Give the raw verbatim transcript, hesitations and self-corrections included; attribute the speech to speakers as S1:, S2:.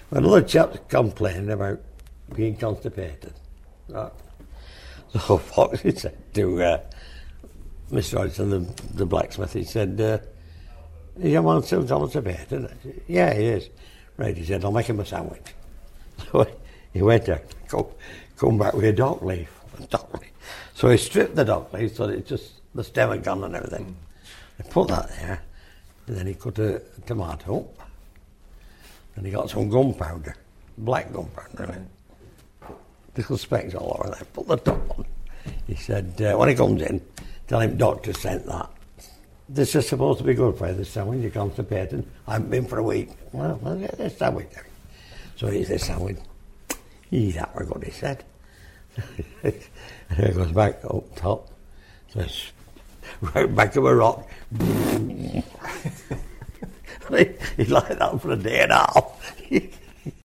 S1: When other chaps complaining about being constipated, right? So Foxy said to uh, Mister Hodgson, the, the blacksmith, he said, uh, is your man still constipated? Said, yeah, he is. Right, he said, I'll make him a sandwich. So he went out, come, come back with a dock leaf, a dock leaf. So he stripped the dock leaf so that it's just the stem had gone and everything. He put that there, and then he cut a, a tomato, and he got some gunpowder, black gunpowder, really. Little specks all over there, put the top on. He said, uh, when he comes in, tell him doctor sent that. This is supposed to be good for you, this sandwich, you're constipated. I haven't been for a week. Well, well get this sandwich. So he eats this sandwich. He's that were good, he said. And he goes back up top. So it's right back to a rock. he, he like that for a day and a half.